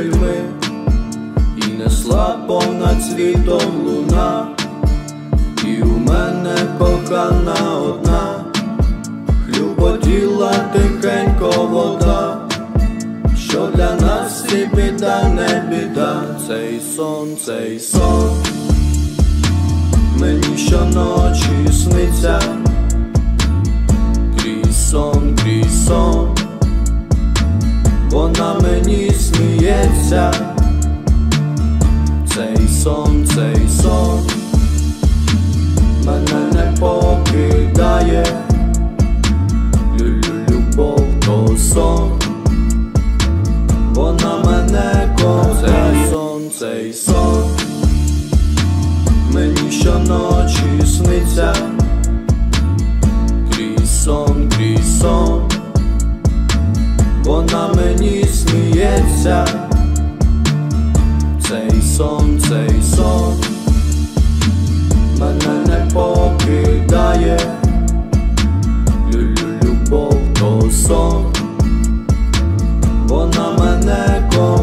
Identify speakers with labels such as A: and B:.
A: крильми, і несла понад світом луна, і у мене кохана одна, хлюпотіла тихенько вода, що для нас і біда, не біда. Цей сон мені щоночі сниться, крізь сон вона мені сміється. Цей сон мене не покидає, любов то сон, вона мене кохає. Цей сон мені щоночі сниться, крізь сон вона мені сміється. Цей сон мене не покидає, любов то сон, вона мене кохає.